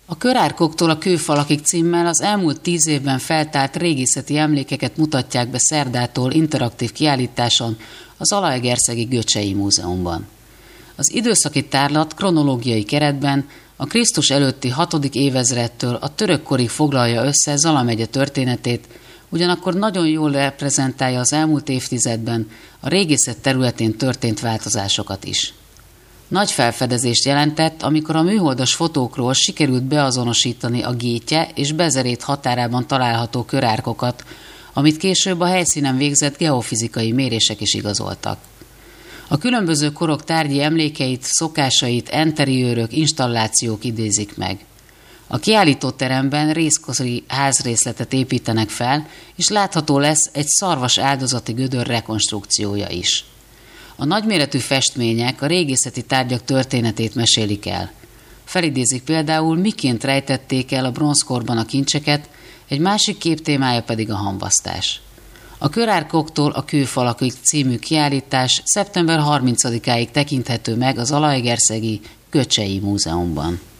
A Körárkoktól a kőfalakig címmel az elmúlt 10 évben feltárt régészeti emlékeket mutatják be szerdától interaktív kiállításon az Zalaegerszegi Göcsei Múzeumban. Az időszaki tárlat kronológiai keretben a Krisztus előtti 6. évezredtől a törökkorig foglalja össze Zala megye történetét, ugyanakkor nagyon jól reprezentálja az elmúlt évtizedben a régészet területén történt változásokat is. Nagy felfedezést jelentett, amikor a műholdas fotókról sikerült beazonosítani a Gétye és Bezerét határában található körárkokat, amit később a helyszínen végzett geofizikai mérések is igazoltak. A különböző korok tárgyi emlékeit, szokásait enteriőrök, installációk idézik meg. A kiállítóteremben részkori házrészletet építenek fel, és látható lesz egy szarvas áldozati gödör rekonstrukciója is. A nagyméretű festmények a régészeti tárgyak történetét mesélik el. Felidézik például, miként rejtették el a bronzkorban a kincseket, egy másik kép témája pedig a hamvasztás. A Körárkoktól a kőfalakig című kiállítás szeptember 30-áig tekinthető meg az Zalaegerszegi Göcsei Múzeumban.